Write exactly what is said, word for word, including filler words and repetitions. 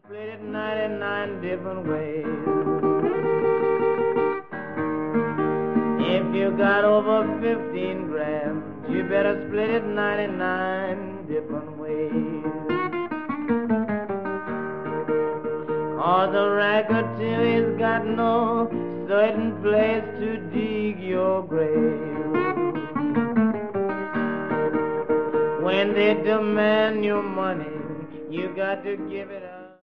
Split it ninety-nine different ways. If you got over fifteen grams, you better split it ninety-nine different ways. Or the racketeer's got no certain place to dig your grave. When they demand your money, you got to give it up.